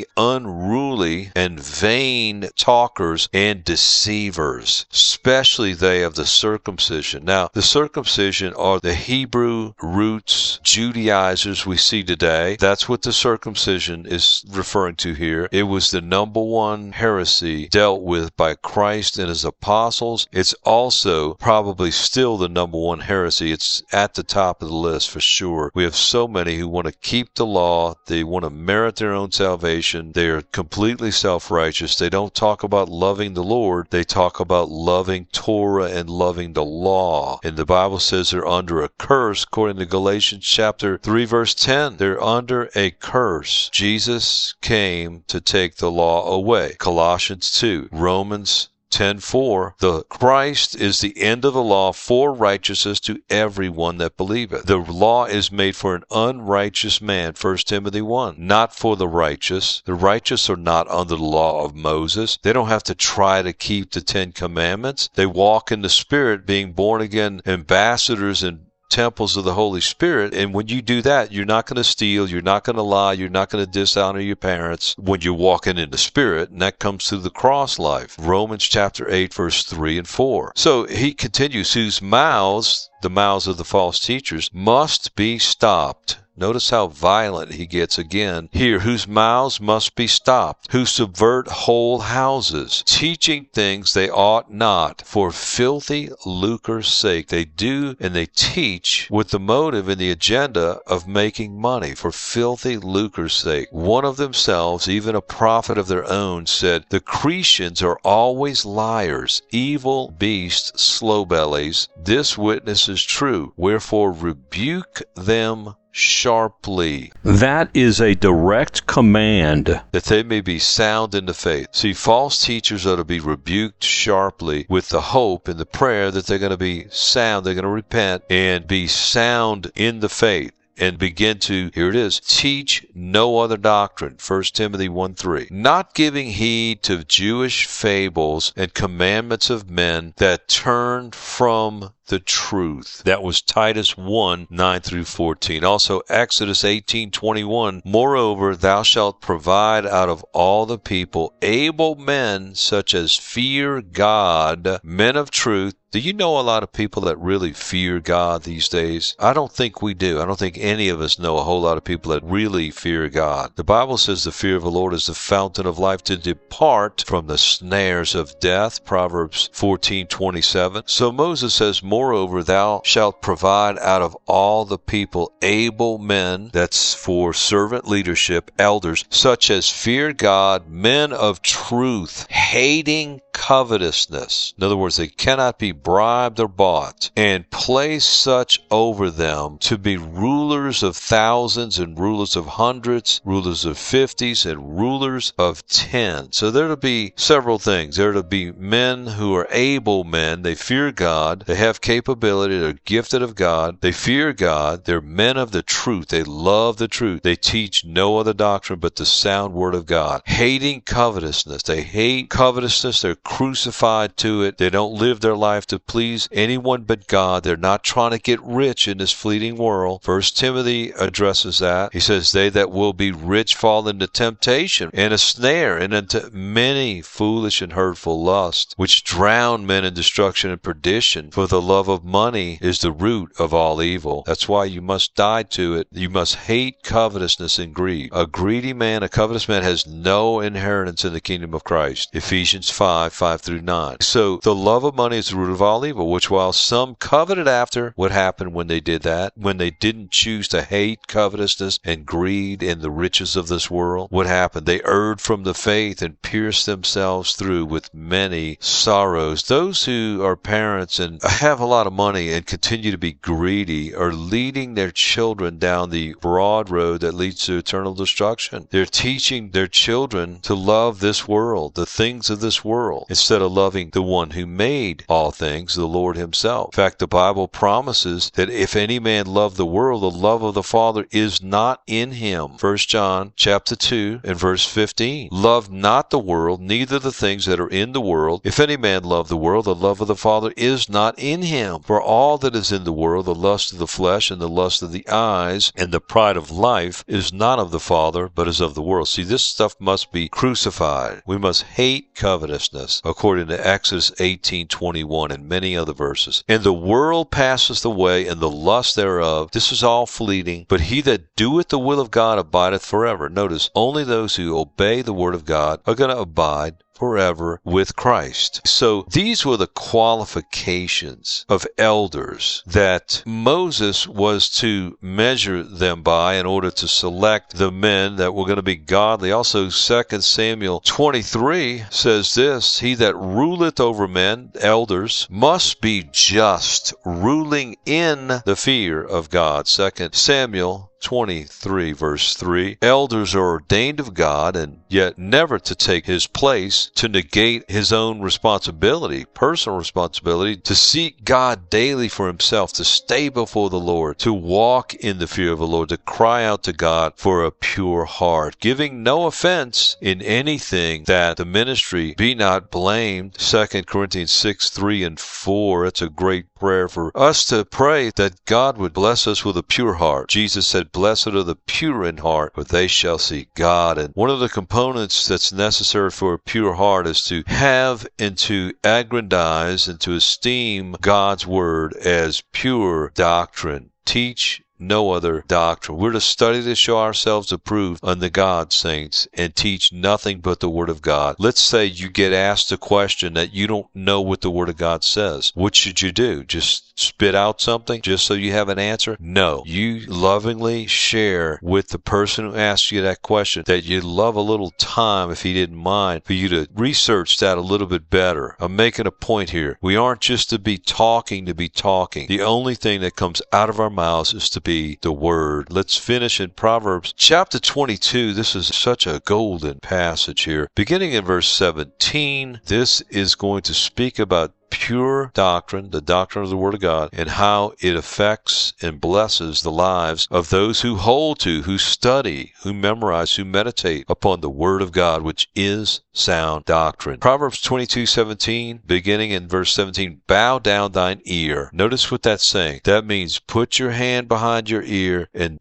unruly and vain talkers and deceivers, especially they of the circumcision. Now, the circumcision are the Hebrew roots Judaizers we see today. That's what the circumcision is referring to here. It was the number one heresy dealt with by Christ and his apostles. It's also probably still the number one heresy. It's at the top of the list for sure. We have so many who want to keep the law. They want to merit their own salvation. They are completely self-righteous. They don't talk about loving the Lord. They talk about loving Torah and loving the law. And the Bible says they're under a curse, according to Galatians chapter 3, verse 10. They're under a curse. Jesus came to take the law away. Colossians 2, Romans 10:4, the Christ is the end of the law for righteousness to everyone that believeth. The law is made for an unrighteous man, 1 Timothy 1, not for the righteous. The righteous are not under the law of Moses. They don't have to try to keep the 10 Commandments. They walk in the Spirit, being born again ambassadors and temples of the Holy Spirit. And when you do that, you're not going to steal, you're not going to lie, you're not going to dishonor your parents when you're walking in the Spirit, and that comes through the cross life. Romans chapter 8, verse 3 and 4. So he continues, whose mouths, the mouths of the false teachers, must be stopped. Notice how violent he gets again here, whose mouths must be stopped, who subvert whole houses, teaching things they ought not, for filthy lucre's sake. They do and they teach with the motive and the agenda of making money, for filthy lucre's sake. One of themselves, even a prophet of their own, said, the Cretians are always liars, evil beasts, slow bellies. This witness is true, wherefore rebuke them sharply. That is a direct command. That they may be sound in the faith. See, false teachers are to be rebuked sharply with the hope and the prayer that they're going to be sound, they're going to repent and be sound in the faith. And begin to, here it is, teach no other doctrine, 1 Timothy 1:3. Not giving heed to Jewish fables and commandments of men that turn from the truth. That was Titus 1, 9 through 14. Also Exodus 18:21. Moreover, thou shalt provide out of all the people able men such as fear God, men of truth. Do you know a lot of people that really fear God these days? I don't think we do. I don't think any of us know a whole lot of people that really fear God. The Bible says the fear of the Lord is the fountain of life, to depart from the snares of death, Proverbs 14:27. So Moses says, moreover, thou shalt provide out of all the people able men, that's for servant leadership, elders, such as fear God, men of truth, hating covetousness. In other words, they cannot be bribed or bought, and place such over them to be rulers of thousands and rulers of hundreds, rulers of 50s and rulers of 10. So there to be several things. There to be men who are able men. They fear God. They have capability. They're gifted of God. They fear God. They're men of the truth. They love the truth. They teach no other doctrine but the sound word of God. Hating covetousness. They hate covetousness. They're crucified to it. They don't live their life to please anyone but God. They're not trying to get rich in this fleeting world. 1 Timothy addresses that. He says, they that will be rich fall into temptation and a snare and into many foolish and hurtful lusts, which drown men in destruction and perdition. For the love of money is the root of all evil. That's why you must die to it. You must hate covetousness and greed. A greedy man, a covetous man, has no inheritance in the kingdom of Christ. Ephesians 5:5 through 9. So the love of money is the root of all evil, which while some coveted after, what happened when they did that? When they didn't choose to hate covetousness and greed and the riches of this world, what happened? They erred from the faith and pierced themselves through with many sorrows. Those who are parents and have a lot of money and continue to be greedy are leading their children down the broad road that leads to eternal destruction. They're teaching their children to love this world, the things of this world, instead of loving the one who made all things, the Lord himself. In fact, the Bible promises that if any man love the world, the love of the Father is not in him. 1 John chapter 2 and verse 15. Love not the world, neither the things that are in the world. If any man love the world, the love of the Father is not in him. For all that is in the world, the lust of the flesh and the lust of the eyes and the pride of life is not of the Father, but is of the world. See, this stuff must be crucified. We must hate covetousness, according to Exodus 18:21 and many other verses. And the world passeth away, and the lust thereof. This is all fleeting. But he that doeth the will of God abideth forever. Notice, only those who obey the word of God are going to abide forever with Christ. So these were the qualifications of elders that Moses was to measure them by in order to select the men that were going to be godly. Also, 2 Samuel 23 says this, he that ruleth over men, elders, must be just, ruling in the fear of God. 2 Samuel 23 verse 3. Elders are ordained of God, and yet never to take his place, to negate his own responsibility, personal responsibility, to seek God daily for himself, to stay before the Lord, to walk in the fear of the Lord, to cry out to God for a pure heart, giving no offense in anything, that the ministry be not blamed. 2 Corinthians 6, 3 and 4. It's a great prayer for us to pray that God would bless us with a pure heart. Jesus said, blessed are the pure in heart, for they shall see God. And one of the components that's necessary for a pure heart is to have and to aggrandize and to esteem God's word as pure doctrine. Teach no other doctrine. We're to study to show ourselves approved unto God, saints, and teach nothing but the Word of God. Let's say you get asked a question that you don't know what the Word of God says. What should you do? Just spit out something just so you have an answer? No. You lovingly share with the person who asked you that question that you'd love a little time, if he didn't mind, for you to research that a little bit better. I'm making a point here. We aren't just to be talking to be talking. The only thing that comes out of our mouths is to be the Word. Let's finish in Proverbs chapter 22. This is such a golden passage here. Beginning in verse 17, this is going to speak about pure doctrine, the doctrine of the Word of God, and how it affects and blesses the lives of those who hold to, who study, who memorize, who meditate upon the Word of God, which is sound doctrine. Proverbs 22:17, beginning in verse 17, bow down thine ear. Notice what that's saying. That means put your hand behind your ear and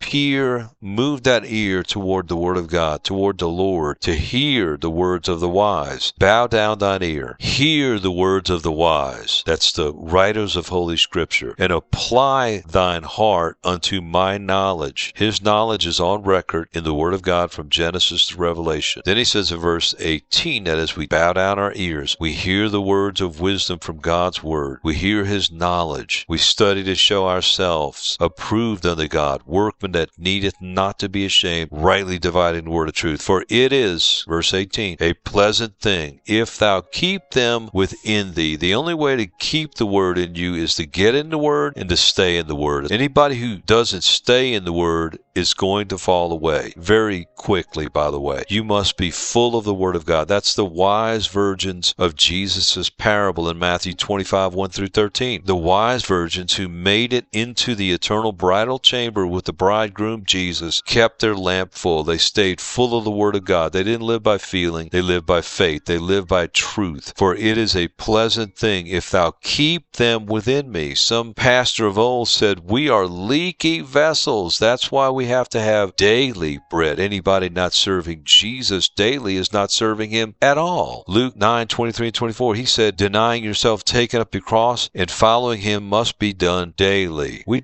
move that ear toward the Word of God, toward the Lord, to hear the words of the wise. Bow down thine ear. Hear the words of the wise. That's the writers of Holy Scripture. And apply thine heart unto my knowledge. His knowledge is on record in the Word of God from Genesis to Revelation. Then he says in verse 18 that as we bow down our ears, we hear the words of wisdom from God's Word. We hear his knowledge. We study to show ourselves approved unto God, workmen that needeth not to be ashamed, rightly dividing the word of truth. For it is, verse 18, a pleasant thing if thou keep them within thee. The only way to keep the Word in you is to get in the Word and to stay in the Word. Anybody who doesn't stay in the Word is going to fall away very quickly, by the way. You must be full of the Word of God. That's the wise virgins of Jesus' parable in Matthew 25, 1 through 13. The wise virgins who made it into the eternal bridal chamber with the bridegroom Jesus kept their lamp full. They stayed full of the Word of God. They didn't live by feeling. They lived by faith. They lived by truth. For it is a pleasant thing if thou keep them within me. Some pastor of old said, we are leaky vessels. That's why we have to have daily bread. Anybody not serving Jesus daily is not serving him at all. Luke 9, 23 and 24, he said, denying yourself, taking up your cross, and following him must be done daily. We do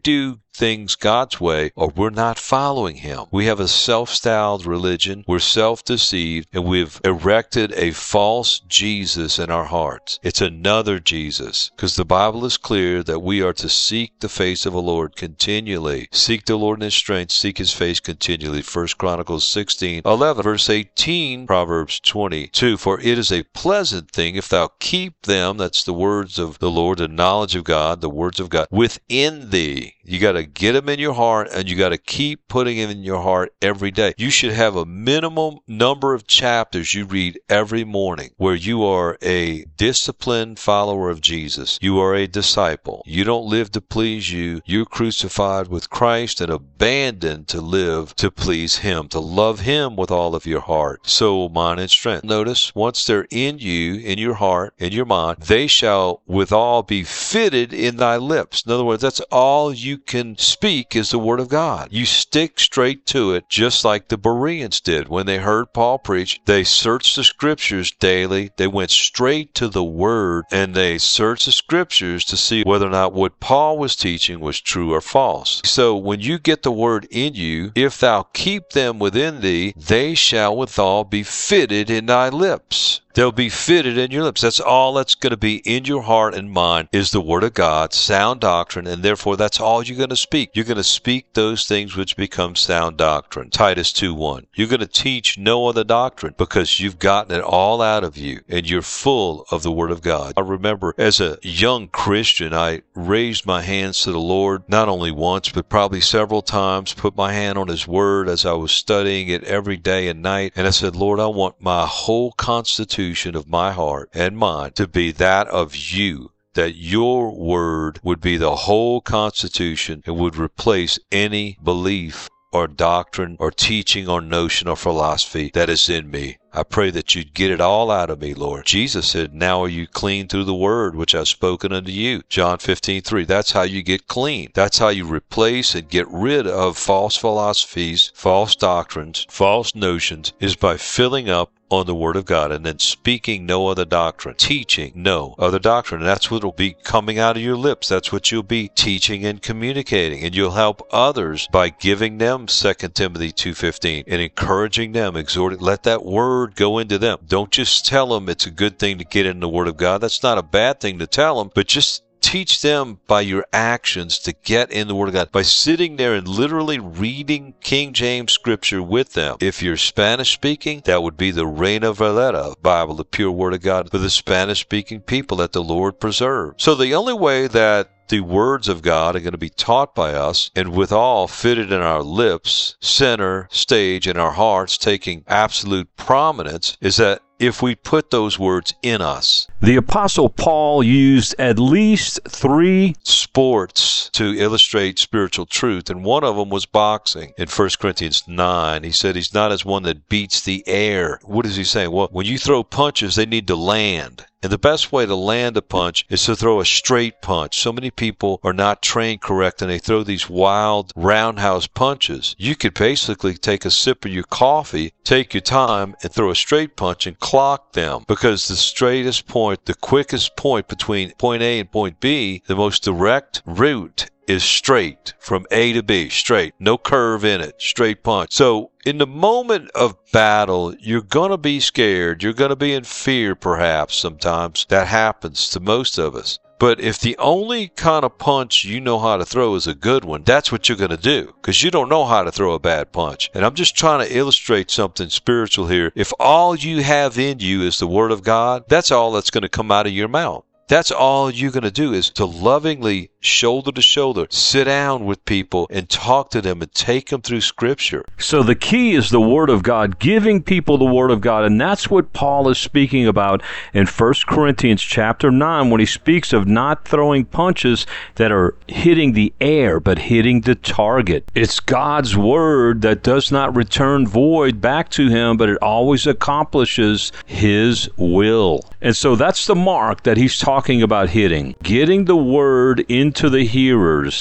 things God's way, or we're not following Him. We have a self-styled religion, we're self-deceived, and we've erected a false Jesus in our hearts. It's another Jesus, because the Bible is clear that we are to seek the face of the Lord continually. Seek the Lord in His strength, seek His face continually. 1 Chronicles 16:11, verse 18, Proverbs 22, for it is a pleasant thing if thou keep them, that's the words of the Lord, the knowledge of God, the words of God, within thee. You got to get them in your heart, and you got to keep putting them in your heart every day. You should have a minimum number of chapters you read every morning where you are a disciplined follower of Jesus. You are a disciple. You don't live to please you. You're crucified with Christ and abandoned to live to please Him, to love Him with all of your heart, soul, mind, and strength. Notice, once they're in you, in your heart, in your mind, they shall withal be fitted in thy lips. In other words, that's all you can speak is the Word of God. You stick straight to it, just like the Bereans did. When they heard Paul preach, they searched the Scriptures daily. They went straight to the Word, and they searched the Scriptures to see whether or not what Paul was teaching was true or false. So when you get the Word in you, if thou keep them within thee, they shall withal be fitted in thy lips. They'll be fitted in your lips. That's all that's going to be in your heart and mind is the Word of God, sound doctrine, and therefore that's all you're going to speak. You're going to speak those things which become sound doctrine. Titus 2:1. You're going to teach no other doctrine because you've gotten it all out of you and you're full of the Word of God. I remember as a young Christian, I raised my hands to the Lord not only once but probably several times, put my hand on His Word as I was studying it every day and night, and I said, Lord, I want my whole constitution of my heart and mind to be that of you, that your Word would be the whole constitution and would replace any belief or doctrine or teaching or notion or philosophy that is in me. I pray that you'd get it all out of me, Lord. Jesus said, now are you clean through the word which I've spoken unto you. John 15:3. That's how you get clean. That's how you replace and get rid of false philosophies, false doctrines, false notions, is by filling up on the Word of God and then speaking no other doctrine, teaching no other doctrine. And that's what will be coming out of your lips. That's what you'll be teaching and communicating. And you'll help others by giving them 2 Timothy 2:15 and encouraging them, exhorting, let that word go into them. Don't just tell them it's a good thing to get in the Word of God. That's not a bad thing to tell them, but just teach them by your actions to get in the Word of God, by sitting there and literally reading King James Scripture with them. If you're Spanish speaking, that would be the Reina Valera Bible, the pure Word of God for the Spanish speaking people that the Lord preserves. So the only way that the words of God are going to be taught by us and withal fitted in our lips, center stage in our hearts, taking absolute prominence, is that if we put those words in us. The Apostle Paul used at least 3 sports to illustrate spiritual truth, and one of them was boxing. In 1 Corinthians 9, he said he's not as one that beats the air. What is he saying? Well, when you throw punches, they need to land. And the best way to land a punch is to throw a straight punch. So many people are not trained correct and they throw these wild roundhouse punches. You could basically take a sip of your coffee, take your time, and throw a straight punch and clock them. Because the straightest point, the quickest point between point A and point B, the most direct route is straight from A to B, straight, no curve in it, straight punch. So in the moment of battle, you're going to be scared. You're going to be in fear, perhaps, sometimes. That happens to most of us. But if the only kind of punch you know how to throw is a good one, that's what you're going to do, because you don't know how to throw a bad punch. And I'm just trying to illustrate something spiritual here. If all you have in you is the Word of God, that's all that's going to come out of your mouth. That's all you're going to do is to lovingly, shoulder to shoulder, sit down with people and talk to them and take them through Scripture. So the key is the Word of God, giving people the Word of God. And that's what Paul is speaking about in 1 Corinthians chapter 9 when he speaks of not throwing punches that are hitting the air, but hitting the target. It's God's Word that does not return void back to Him, but it always accomplishes His will. And so that's the mark that he's talking about hitting, getting the Word into the hearers.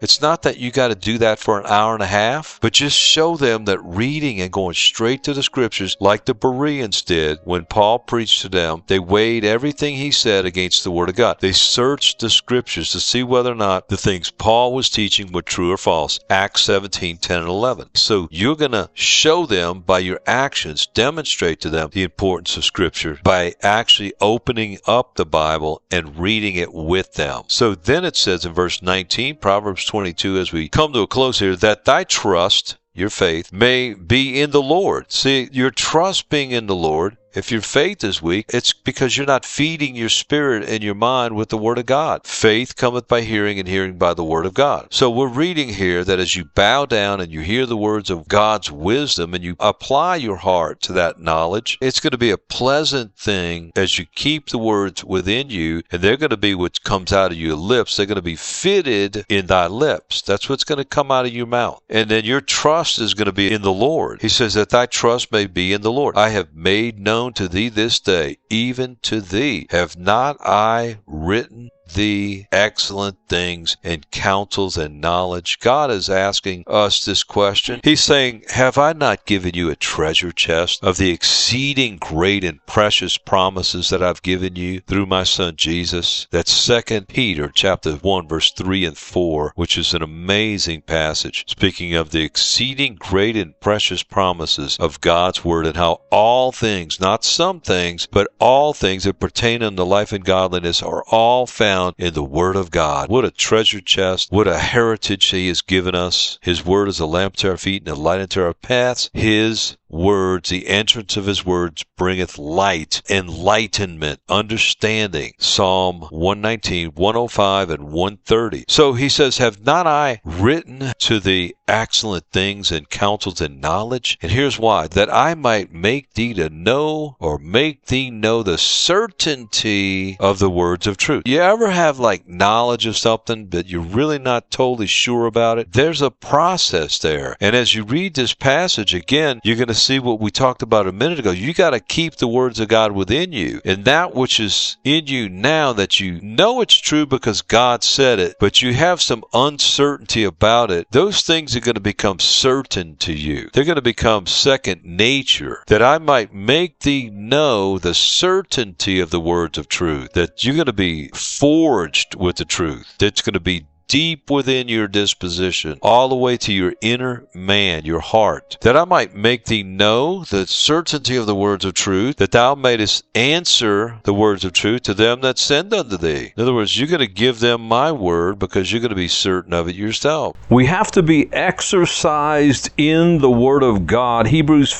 It's not that you got to do that for an hour and a half, but just show them that reading and going straight to the scriptures, like the Bereans did when Paul preached to them, they weighed everything he said against the Word of God. They searched the scriptures to see whether or not the things Paul was teaching were true or false. Acts 17, 10, and 11. So you're going to show them by your actions, demonstrate to them the importance of Scripture by actually opening up the Bible and reading it with them. So then it says in verse 19, Proverbs 22, as we come to a close here, that thy trust, your faith, may be in the Lord. See, your trust being in the Lord, if your faith is weak, it's because you're not feeding your spirit and your mind with the Word of God. Faith cometh by hearing, and hearing by the Word of God. So we're reading here that as you bow down and you hear the words of God's wisdom and you apply your heart to that knowledge, it's going to be a pleasant thing as you keep the words within you, and they're going to be what comes out of your lips. They're going to be fitted in thy lips. That's what's going to come out of your mouth. And then your trust is going to be in the Lord. He says that thy trust may be in the Lord. I have made known to thee this day, even to thee, have not I written thee excellent things and counsels and knowledge? God is asking us this question. He's saying, have I not given you a treasure chest of the exceeding great and precious promises that I've given you through my Son Jesus? That's 2 Peter chapter 1, verse 3 and 4, which is an amazing passage, speaking of the exceeding great and precious promises of God's Word, and how all things, not some things, but all things that pertain unto life and godliness are all found in the Word of God. What a treasure chest. What a heritage He has given us. His Word is a lamp to our feet and a light unto our paths. His words, the entrance of His words, bringeth light, enlightenment, understanding. Psalm 119, 105, and 130. So he says, have not I written to thee excellent things and counsels and knowledge? And here's why. That I might make thee to know, or make thee know the certainty of the words of truth. You ever have like knowledge of something, but you're really not totally sure about it? There's a process there. And as you read this passage again, you're going to see what we talked about a minute ago. You got to keep the words of God within you. And that which is in you now, that you know it's true because God said it, but you have some uncertainty about it, those things are going to become certain to you. They're going to become second nature. That I might make thee know the certainty of the words of truth. That you're going to be forged with the truth. That's going to be deep within your disposition, all the way to your inner man, your heart, that I might make thee know the certainty of the words of truth, that thou mayest answer the words of truth to them that send unto thee. In other words, you're going to give them my word because you're going to be certain of it yourself. We have to be exercised in the Word of God. Hebrews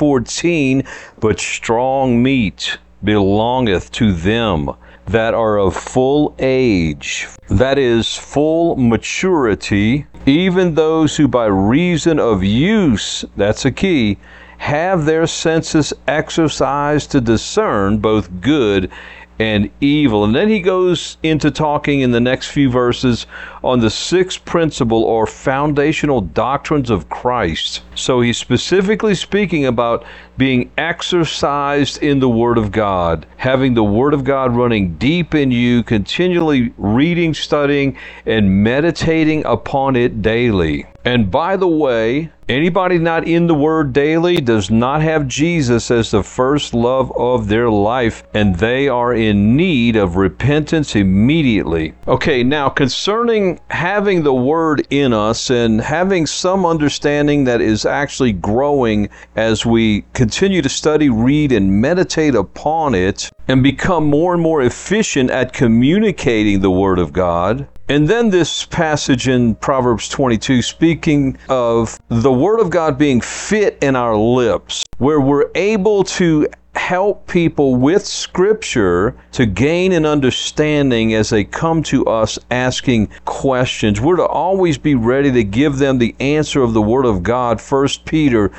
5:14, but strong meat belongeth to them that are of full age, that is, full maturity, even those who by reason of use, that's a key, have their senses exercised to discern both good and evil. And then he goes into talking in the next few verses on the sixth principle or foundational doctrines of Christ. So he's specifically speaking about being exercised in the Word of God, having the Word of God running deep in you, continually reading, studying, and meditating upon it daily. And by the way, anybody not in the Word daily does not have Jesus as the first love of their life, and they are in need of repentance immediately. Okay, now concerning having the Word in us and having some understanding that is actually growing as we continue to study, read, and meditate upon it, and become more and more efficient at communicating the Word of God. And then this passage in Proverbs 22, speaking of the Word of God being fit in our lips, where we're able to help people with Scripture to gain an understanding as they come to us asking questions. We're to always be ready to give them the answer of the Word of God, 1 Peter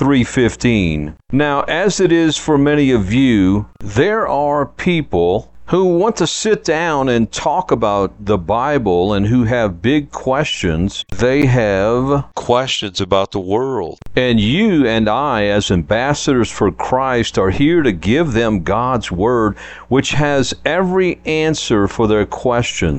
3:15. Now, as it is for many of you, there are people who want to sit down and talk about the Bible and who have big questions. They have questions about the world. And you and I, as ambassadors for Christ, are here to give them God's Word, which has every answer for their questions.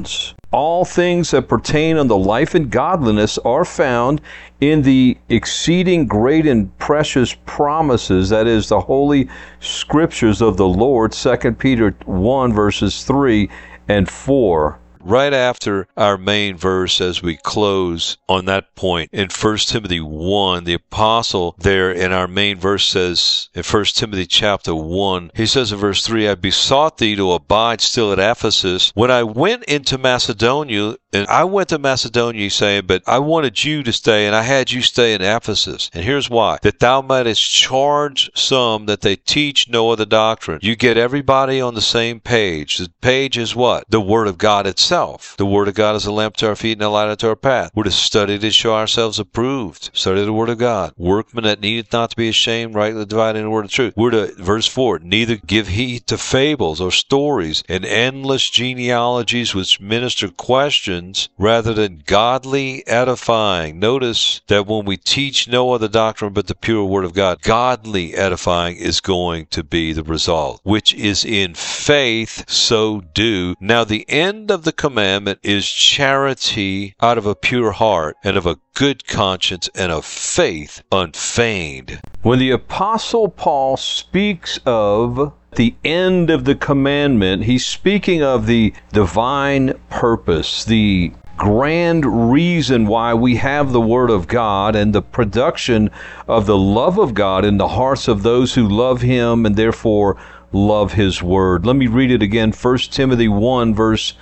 all things that pertain unto life and godliness are found in the exceeding great and precious promises, that is, the holy scriptures of the Lord, 2 Peter 1, verses 3 and 4. Right after our main verse, as we close on that point, in 1 Timothy 1, the apostle there in our main verse says, in 1 Timothy chapter 1, he says in verse 3, I besought thee to abide still at Ephesus. When I went into Macedonia, and I went to Macedonia, he's saying, but I wanted you to stay, and I had you stay in Ephesus. And here's why. That thou mightest charge some that they teach no other doctrine. You get everybody on the same page. The page is what? The Word of God itself. The Word of God is a lamp to our feet and a light unto our path. We're to study to show ourselves approved. Study the Word of God. Workmen that needeth not to be ashamed, rightly dividing the word of truth. We're to, verse 4, neither give heed to fables or stories and endless genealogies which minister questions rather than godly edifying. Notice that when we teach no other doctrine but the pure Word of God, godly edifying is going to be the result, which is in faith, so do. Now the end of the commandment is charity out of a pure heart and of a good conscience and of faith unfeigned. When the Apostle Paul speaks of the end of the commandment, he's speaking of the divine purpose, the grand reason why we have the Word of God and the production of the love of God in the hearts of those who love Him and therefore love His Word. Let me read it again, 1 Timothy 1, verse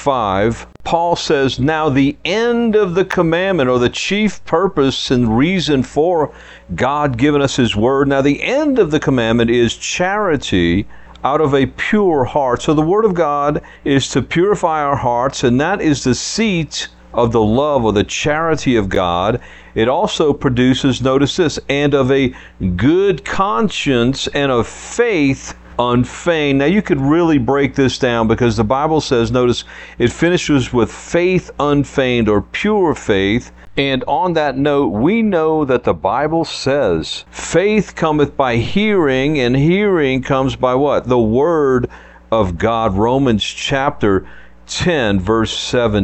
5. Paul says, now the end of the commandment, or the chief purpose and reason for God giving us His Word, now the end of the commandment is charity out of a pure heart. So the Word of God is to purify our hearts, and that is the seat of the love or the charity of God. It also produces, notice this, and of a good conscience and of faith unfeigned. Now you could really break this down because the Bible says, notice, it finishes with faith unfeigned or pure faith. And on that note, we know that the Bible says, faith cometh by hearing, and hearing comes by what? The Word of God. Romans chapter 10, verse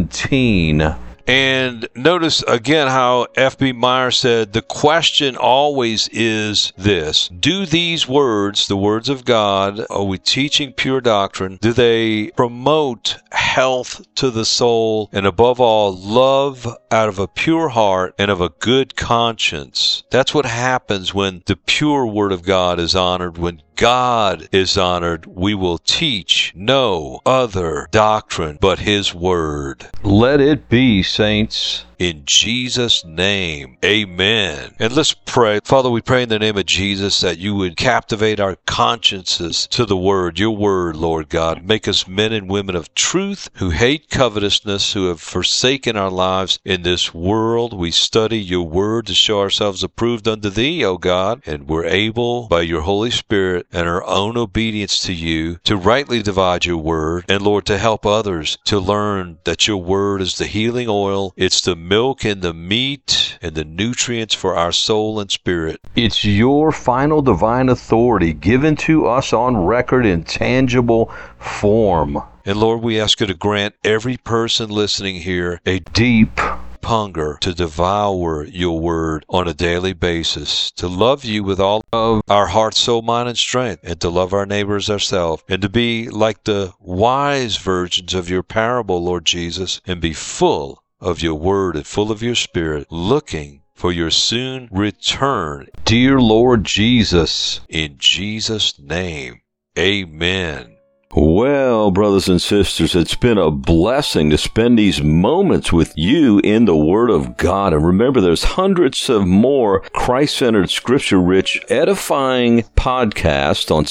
17. And notice again how F.B. Meyer said, the question always is this: do these words, the words of God, are we teaching pure doctrine? Do they promote health to the soul? And above all, love out of a pure heart and of a good conscience? That's what happens when the pure Word of God is honored. When God is honored, we will teach no other doctrine but His Word. Let it be, saints. In Jesus' name, amen. And let's pray. Father, we pray in the name of Jesus that you would captivate our consciences to the Word, your Word, Lord God. Make us men and women of truth who hate covetousness, who have forsaken our lives in this world. We study your Word to show ourselves approved unto thee, O God, and we're able, by your Holy Spirit and our own obedience to you, to rightly divide your Word, and Lord, to help others to learn that your Word is the healing oil. It's the milk and the meat and the nutrients for our soul and spirit. It's your final divine authority given to us on record in tangible form. And Lord, we ask you to grant every person listening here a deep hunger to devour your Word on a daily basis, to love you with all of our heart, soul, mind, and strength, and to love our neighbors ourselves, and to be like the wise virgins of your parable, Lord Jesus, and be full of your Word and full of your Spirit, looking for your soon return. Dear Lord Jesus, in Jesus' name, amen. Well, brothers and sisters, it's been a blessing to spend these moments with you in the Word of God. And remember, there's hundreds of more Christ-centered, scripture-rich, edifying podcasts on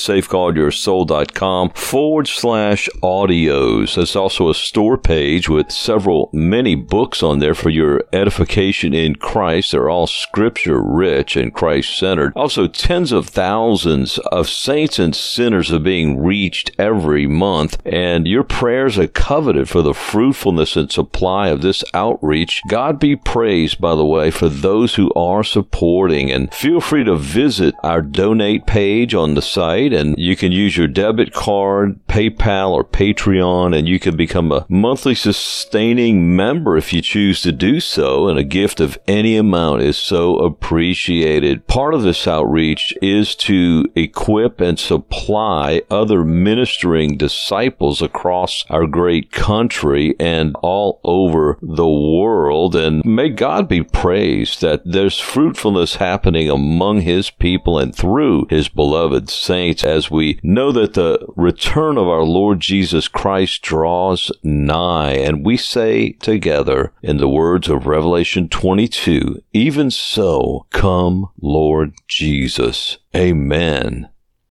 safeguardyoursoul.com/audios. There's also a store page with many books on there for your edification in Christ. They're all scripture-rich and Christ-centered. Also, tens of thousands of saints and sinners are being reached every very month, and your prayers are coveted for the fruitfulness and supply of this outreach. God be praised, by the way, for those who are supporting, and feel free to visit our donate page on the site, and you can use your debit card, PayPal, or Patreon, and you can become a monthly sustaining member if you choose to do so, and a gift of any amount is so appreciated. Part of this outreach is to equip and supply other ministering disciples across our great country and all over the world, and may God be praised that there's fruitfulness happening among His people and through His beloved saints, as we know that the return of our Lord Jesus Christ draws nigh. And we say together, in the words of Revelation 22, "Even so, come, Lord Jesus." Amen